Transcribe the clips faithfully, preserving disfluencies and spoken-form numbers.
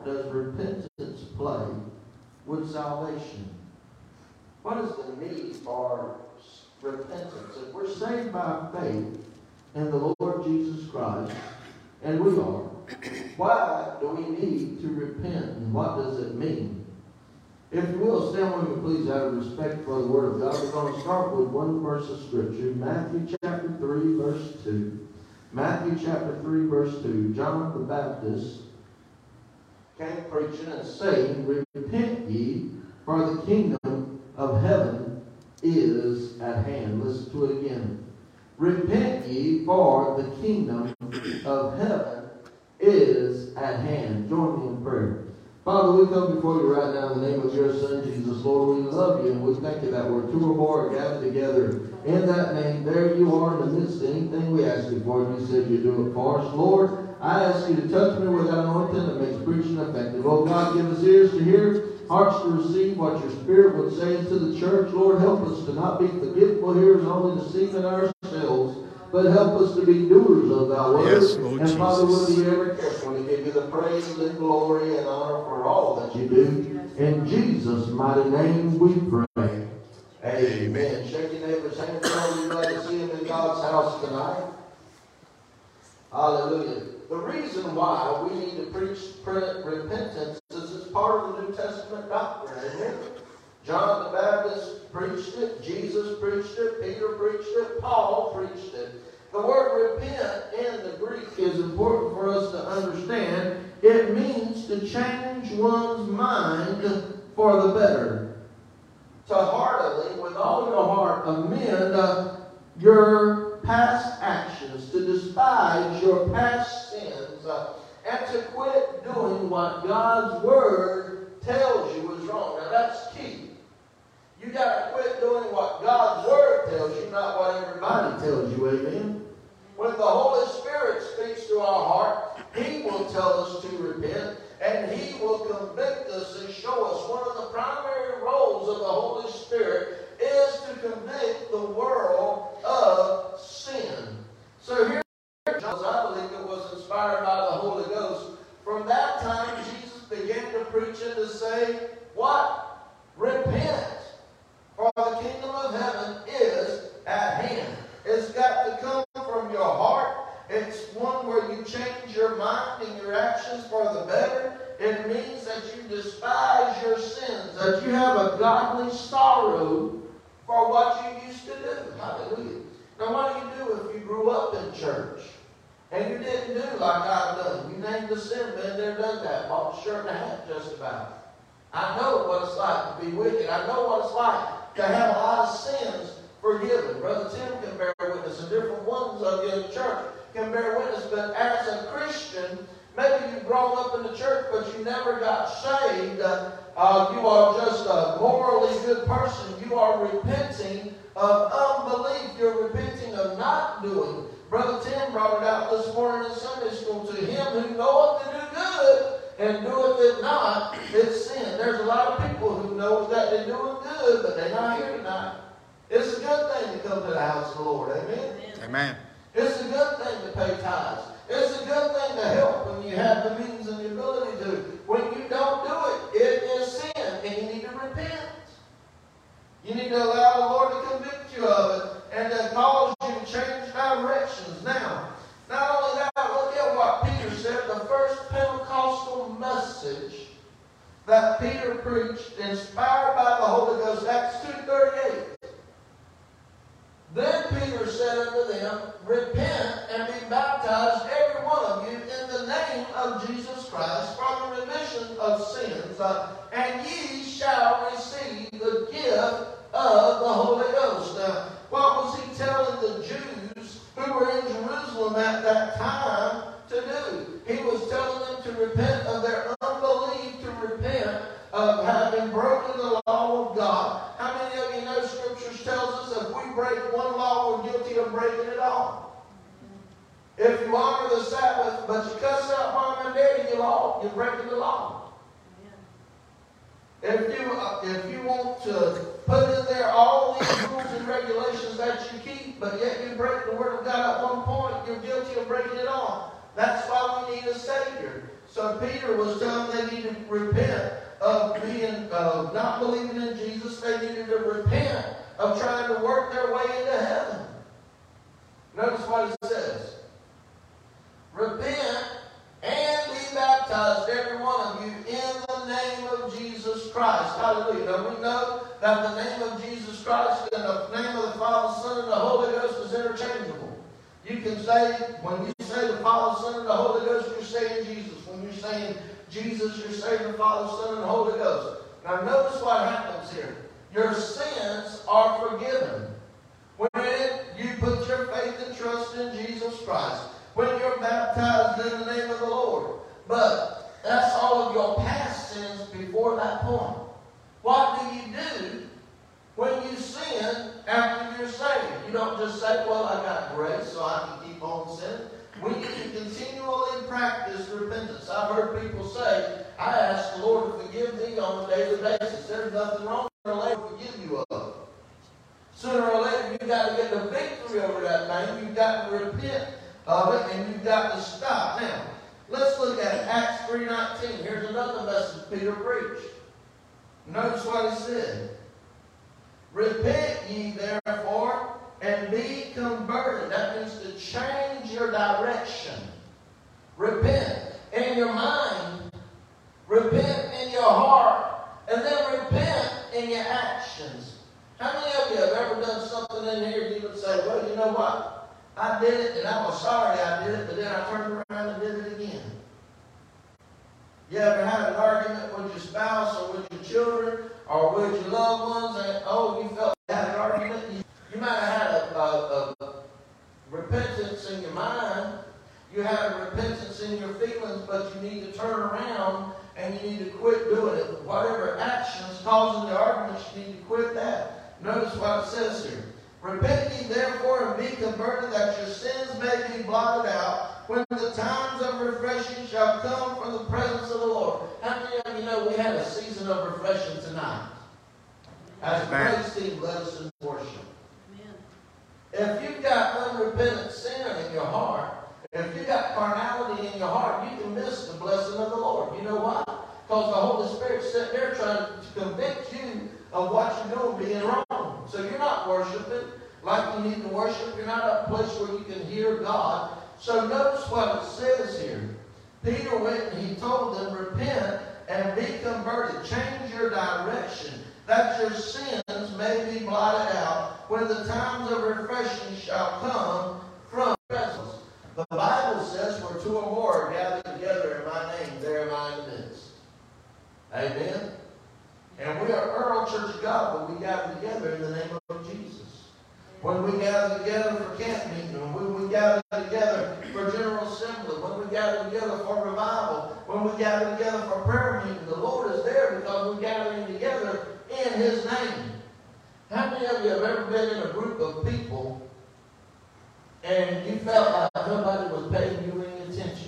part does repentance play with salvation? What is the need for repentance? If we're saved by faith in the Lord Jesus Christ, and we are, why do we need to repent, and what does it mean? If you will, stand with me, please, out of respect for the Word of God. We're going to start with one verse of Scripture, Matthew chapter three, verse two. Matthew chapter three, verse two. John the Baptist came preaching and saying, "Repent ye, for the kingdom of heaven is at hand." Listen to it again. "Repent ye, for the kingdom of heaven is at hand." Join me in prayer. Father, we come before you right now in the name of your Son, Jesus. Lord, we love you, and we thank you that where two or more are gathered together in that name, there you are in the midst of anything we ask you for. You said you do it for us. Lord, I ask you to touch me with that anointing that makes preaching effective. Oh God, give us ears to hear, hearts to receive what your Spirit would say to the church. Lord, help us to not be forgetful hearers, only deceiving ourselves, but help us to be doers of thy word. Yes, Lord and Jesus. Father, we'll be ever careful to give you the praise and glory and honor for all that you do. In Jesus' mighty name we pray. Amen. Shake your neighbor's hand. Tell you glad to see him in God's house tonight. Hallelujah. The reason why we need to preach repentance is it's part of the New Testament doctrine, isn't it? John the Baptist preached it, Jesus preached it, Peter preached it, Paul preached it. The word repent in the Greek is important for us to understand. It means to change one's mind for the better. To heartily, with all your heart, amend uh, your past actions, to despise your past sins, uh, and to quit doing what God's Word tells you is wrong. Now that's key. You got to quit doing what God's Word tells you, not what everybody tells you. Amen? When the Holy Spirit speaks to our heart, He will tell us to repent, and He will convict us and show us. One of the primary roles of the Holy Spirit is to convict the world of sin. So here, I believe it was inspired by the Holy Ghost. From that time, Jesus began to preach and to say, what? Repent, for the kingdom of heaven is at hand. It's got to come from your heart. It's one where you change your mind and your actions for the better. It means that you despise your sins, that you have a godly sorrow for what you used to do. Hallelujah. Now, what do you do if you grew up in church and you didn't do like I've done? You named the sin, been there, done that, bought a shirt and a hat just about. I know what it's like to be wicked. I know what it's like to have a lot of sins forgiven. Brother Tim can bear witness, and different ones of you in the church can bear witness. But as a Christian, maybe you've grown up in the church, but you never got saved. Uh, uh, you are just a morally good person. You are repenting of unbelief. You're repenting of not doing. Brother Tim brought it out this morning in Sunday school. To him who knoweth to do good and doeth it not, it's sin. There's a lot of people who know that they're doing good, but they're not here tonight. It's a good thing to come to the house of the Lord. Amen? Amen. It's a good thing to pay tithes. It's a good thing to help when you have the means and the ability to. When you don't do it, it is sin, and you need to repent. You need to allow the Lord to convict you of it and to cause you to change directions. Now, not only that, look at what Peter said. The first Pentecostal message that Peter preached, inspired by the Holy Ghost, Acts two thirty-eight. Then Peter said unto them, Repent and be baptized, every one of you, in the name of Jesus Christ, for the remission of sins, uh, and ye shall receive the gift of the Holy Ghost. Now, what was he telling the Jews who were in Jerusalem at that time to do? He was telling them to repent of their unbelief, to repent of having broken the law of God. How many of you know Scriptures tells us if we break one law, we're guilty of breaking it all? If you honor the Sabbath, but you cuss out mom and daddy, you're, law, you're breaking the law. If you, uh, if you want to put in there all these rules and regulations that you keep, but yet you break the Word of God at one point, you're guilty of breaking it all. That's why we need a Savior. So Peter was telling them they needed to repent of being, uh, not believing in Jesus. They needed to repent of trying to work their way into heaven. Notice what it says. Repent and be baptized, every one of you, in the name of Jesus Christ. Hallelujah. Now we know that the name of Jesus Christ and the name of the Father, Son, and the Holy Ghost is interchangeable. You can say, when you say the Father, Son, and the Holy Ghost, you're saying Jesus. When you're saying Jesus, you're saying the Father, Son, and the Holy Ghost. Now notice what happens here. Your sins are forgiven when you put your faith and trust in Jesus Christ. When you're baptized in the name of the Lord. But that's all of your past sins before that point. What do you do when you sin after you're saved? You don't just say, well, I got grace, so I can keep on sinning. We need to continually practice repentance. I've heard people say, I ask the Lord to forgive me on a daily basis. There's nothing wrong. Sooner or later forgive you of. Sooner or later, you've got to get the victory over that thing. You've got to repent of it, and you've got to stop. Now, let's look at Acts three nineteen. Here's another message Peter preached. Notice what he said. Repent ye therefore, and be converted. That means to change your direction. Repent in your mind. Repent in your heart. And then repent in your actions. How many of you have ever done something in here you would say, well, you know what? I did it, and I was sorry I did it, but then I turned around and did it again. You ever had an argument with your spouse or with your children or with your loved ones, and oh, you felt you had an argument? You, you might have had a, a, a repentance in your mind. You had a repentance in your feelings, but you need to turn around and you need to quit doing it. Whatever actions causing the arguments, you need to quit that. Notice what it says here. Repent ye therefore and be converted, that your sins may be blotted out, when the times of refreshing shall come from the presence of the Lord. How many of you know we had a season of refreshing tonight? As the praise team led us in worship. Amen. If you've got unrepentant sin in your heart, if you've got carnality in your heart, you can miss the blessing of the Lord. You know why? Because the Holy Spirit's sitting there trying to convict you of what you're doing being wrong. So you're not worshiping like you need to worship. You're not at a place where you can hear God. So notice what it says here. Peter went and he told them, repent and be converted. Change your direction, that your sins may be blotted out when the times of refreshing shall come from presence. The Bible says, where two or more are gathered together in my name, there am I in the midst. Amen. And we are Earl Church of God, but we gather together in the name of Jesus. When we gather together for camp meeting, when we gather together for general assembly, when we gather together for revival, when we gather together for prayer meeting, the Lord is there because we're gathering together in His name. How many of you have ever been in a group of people and you felt like nobody was paying you any attention?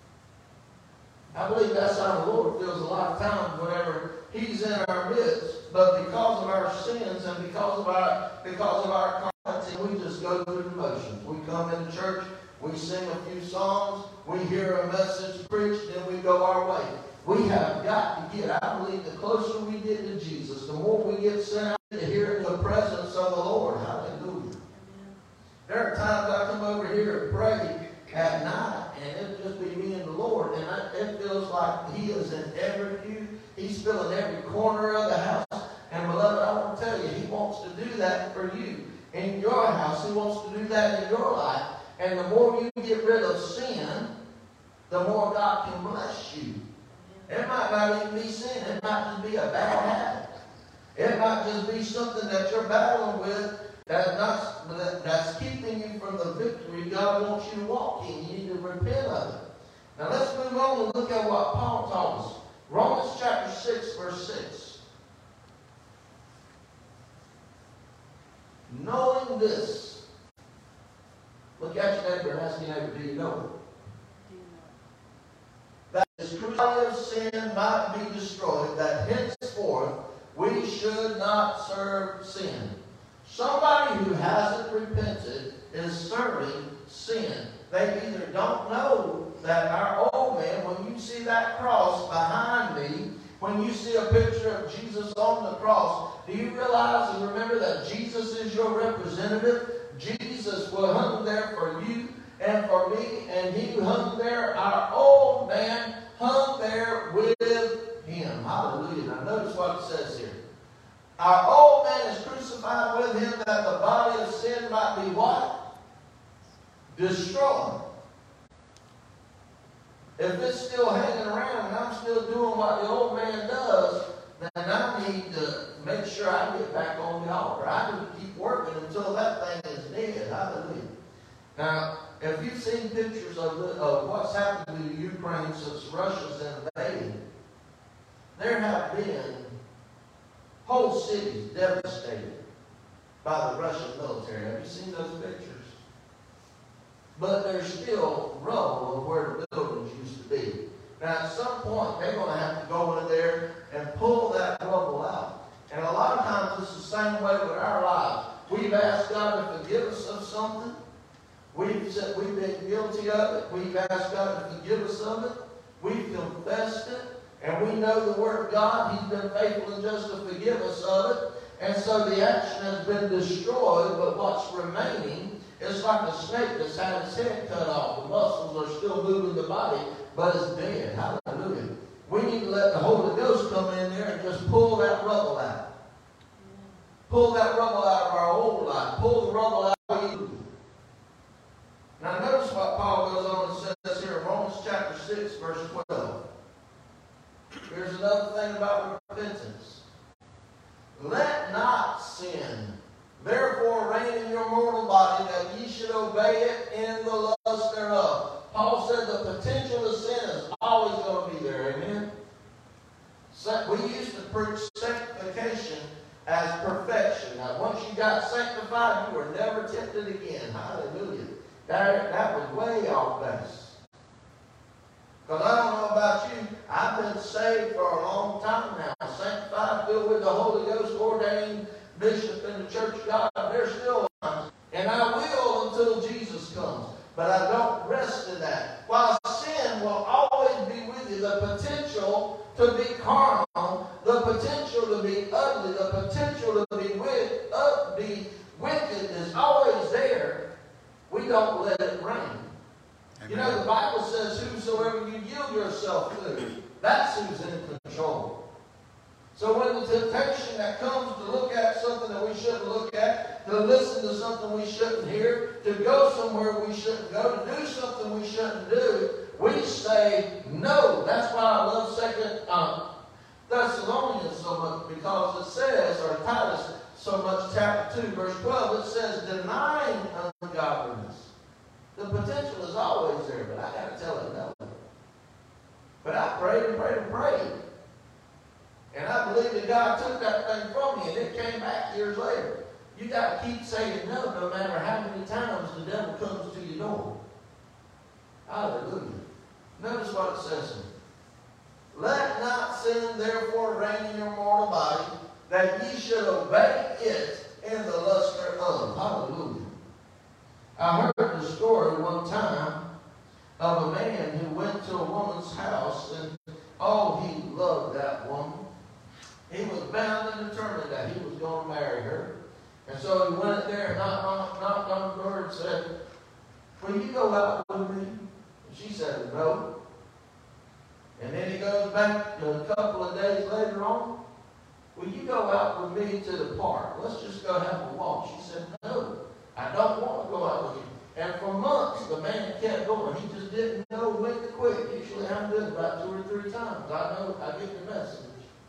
I believe that's how the Lord feels a lot of times whenever He's in our midst, but because of our sins and because of our because of our carnality, we just go through the motions. We come into church, we sing a few songs, we hear a message preached, then we go our way. We have got to get, I believe, the closer we get to Jesus, the more we get sent out to hear the presence of the Lord. Hallelujah. There are times I come over here and pray at night, and it'll just be me and the Lord, and I, it feels like He is in every pew. He's filling every corner of the house. And beloved, I want to tell you, He wants to do that for you in your house. He wants to do that in your life. And the more you get rid of sin, the more God can bless you. It might not even be sin. It might just be a bad habit. It might just be something that you're battling with that's, not, that's keeping you from the victory God wants you to walk in. You need to repent of it. Now let's move on and look at what Paul taught us. Romans chapter six, verse six. Knowing this. Look at your neighbor and ask your neighbor, do you know it? That this cruelty of sin might be destroyed, that henceforth we should not serve sin. Somebody who hasn't repented is serving sin. They either don't know that our old man, when you see that cross behind me, when you see a picture of Jesus on the cross, do you realize and remember that Jesus is your representative? Jesus was hung there for you and for me, and he hung there. Our old man hung there with him. Hallelujah. Now notice what it says here. Our old man is crucified with him, that the body of sin might be what? Destroyed. If it's still hanging around and I'm still doing what the old man does, then I need to make sure I get back on the altar. I need to keep working until that thing is dead. Hallelujah. Now, if you've seen pictures of, the, of what's happened to Ukraine since Russia's invading, there have been whole cities devastated by the Russian military. Have you seen those pictures? But there's still rubble of where the buildings used to be. Now, at some point, they're going to have to go in there and pull that rubble out. And a lot of times, it's the same way with our lives. We've asked God to forgive us of something. We've said we've been guilty of it. We've asked God to forgive us of it. We've confessed it. And we know the Word of God. He's been faithful and just to forgive us of it. And so the action has been destroyed, but what's remaining is like a snake that's had its head cut off. The muscles are still moving the body, but it's dead. Hallelujah. We need to let the Holy Ghost come in there and just pull that rubble out. Pull that rubble out of our old life. Pull the rubble out of you. Now notice what Paul goes on and says here in Romans chapter six, verse twelve. Here's another thing about repentance. Let not sin therefore reign in your mortal body, that ye should obey it in the lust thereof. Paul said the potential of sin is always going to be there. Amen? So we used to preach sanctification as perfection. Now, once you got sanctified, you were never tempted again. Hallelujah. That, that was way off base. Because I don't know about you, I've been saved for a long time now. Sanctified, filled with the Holy Ghost, ordained bishop in the church of God. There's still times. And I will until Jesus comes. But I don't rest in that. While sin will always be with you, the potential to be carnal, the potential to be ugly, the potential to be, with, uh, be wicked is always there. We don't let it reign. Amen. You know, the Bible says, whosoever you yield yourself to, that's who's in control. So when the temptation that comes to look at something that we shouldn't look at, to listen to something we shouldn't hear, to go somewhere we shouldn't go, to do something we shouldn't do, we say no. That's why I love Second uh, Thessalonians so much, because it says, or Titus so much, chapter two, verse twelve, it says, denying ungodliness. The potential is always there, but I got to tell it no. But I prayed and prayed and prayed. And I believe that God took that thing from me, and it came back years later. You got to keep saying no, no matter how many times the devil comes to your door. Hallelujah. Notice what it says here. Let not sin therefore reign in your mortal body, that ye should obey it in the lust thereof. Hallelujah. I heard the story one time of a man who went to a woman's house, and oh, he loved that woman. He was bound and determined that he was going to marry her. And so he went there and knocked on, knocked on the door and said, will you go out with me? And she said, no. And then he goes back a couple of days later on. Will you go out with me to the park? Let's just go have a walk. She said, no, I don't want to go out with you. And for months, the man kept going. He just didn't know when to quit. Usually I'm doing about two or three times. I know, I get the message.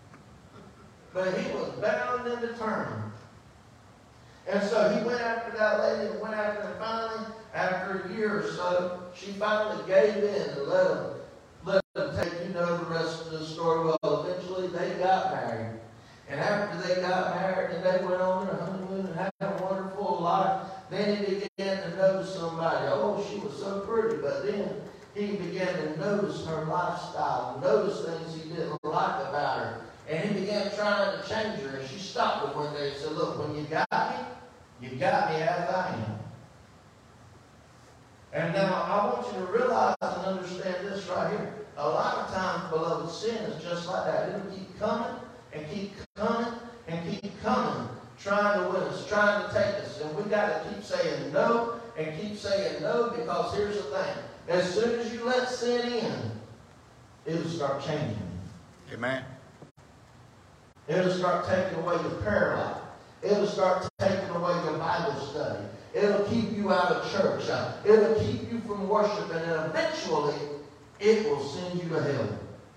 But he was bound and determined. And so he went after that lady and went after her. Finally, after a year or so, she finally gave in and let him, let him take, you know, the rest of the story. Well, eventually they got married. And after they got married and they went on their honeymoon and had a wonderful life, then he began to notice somebody. Oh, she was so pretty. But then he began to notice her lifestyle, notice things he didn't like about her. And he began trying to change her. And she stopped him one day and said, look, when you got me, you got me as I am. And now I want you to realize and understand this right here. A lot of times, beloved, sin is just like that. It'll keep coming and keep coming and keep coming, trying to win us, trying to take us. And we got to keep saying no and keep saying no, because here's the thing. As soon as you let sin in, it'll start changing. Amen. It'll start taking away your prayer life. It'll start taking away your Bible study. It'll keep you out of church. It'll keep you from worshiping. And eventually, it will send you to hell.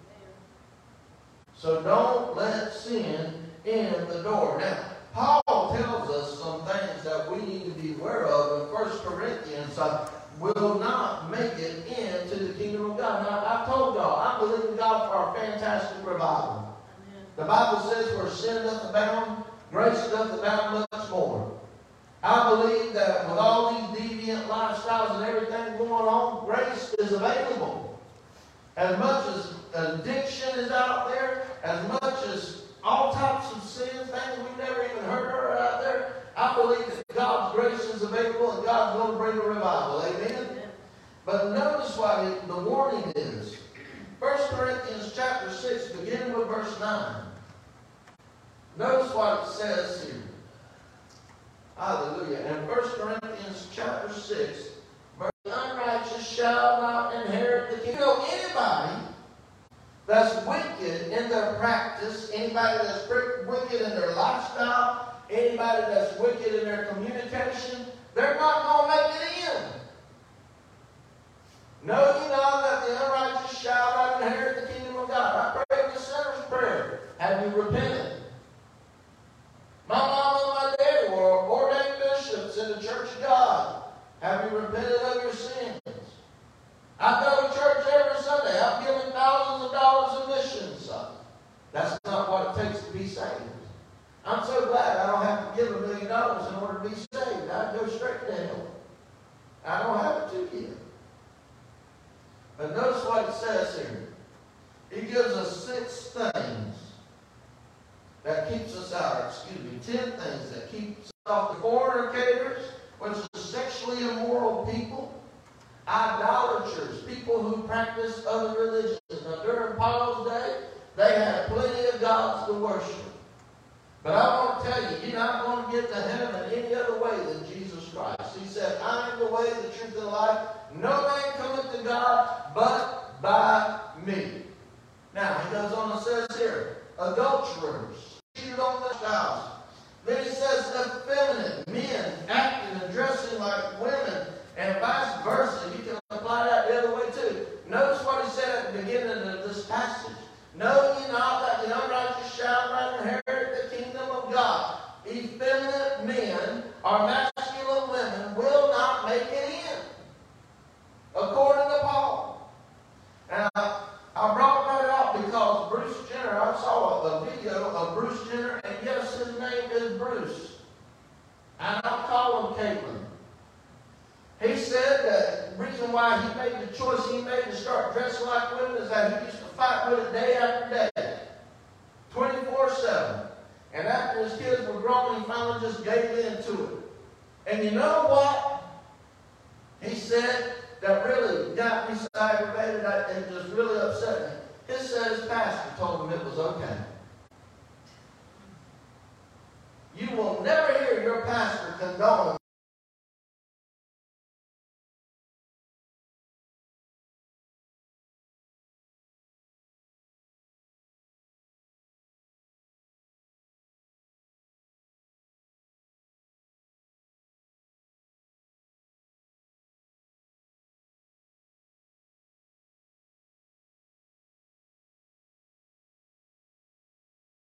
So don't let sin in the door. Now, Paul tells us some things that we need to be aware of in First Corinthians. Uh, will not make it into the kingdom of God. Now, I've told y'all, I believe in God for a fantastic revival. Amen. The Bible says, where sin doth abound, grace doth abound much more. I believe that with all these deviant lifestyles and everything going on, grace is available. As much as addiction is out there, as much as all types of sins, things we've never even heard of are out there, I believe that God's grace is available and God's going to bring a revival. Amen? Amen. But notice what the warning is. First Corinthians chapter six, beginning with verse nine. Notice what it says here. Hallelujah. In First Corinthians chapter six, verse, the unrighteous shall not inherit the kingdom. You know, anybody that's wicked in their practice, anybody that's wicked in their lifestyle, anybody that's wicked in their communication, they're not going to make it in. Know ye not that the unrighteous shall not inherit the kingdom of God? I prayed the sinner's prayer. Have you repented? My mom and my daddy were ordained bishops in the church of God. Have you repented of your sins? I go to church every Sunday. I'm giving thousands of dollars in missions. That's not what it takes to be saved. I'm so glad I don't have to give a million dollars in order to be saved. I'd go straight to hell. I don't have to give. But notice what it says here. He gives us six things that keeps us out. Excuse me, ten things that keep us off. The fornicators, which is sexually immoral people. Idolaters, people who practice other religions. Now, during Paul's day, they had plenty of gods to worship. But I want to tell you, you're not going to get to heaven any other way than Jesus Christ. He said, I am the way, the truth, and the life. No man cometh to God but by me. Now, he goes on and says here, adulterers, cheated on their spouse. Then he says, effeminate men acting and dressing like women, and vice versa. You can apply that the other way too. Notice what he said at the beginning of this passage. Know ye not that the unrighteous shall not inherit the kingdom of God? Effeminate men or masculine women will not make it in, according to Paul. And I, I brought that out because Bruce Jenner, I saw a, a video of Bruce Jenner, and yes, his name is Bruce. And I'll call him Caitlin. He said that the reason why he made the choice he made to start dressing like women is that he used to fight with it day after day, twenty-four seven. And after his kids were grown, he finally just gave in to it. And you know what? He said that really got me so aggravated and just really upset me. He said his pastor told him it was okay. You will never hear your pastor condone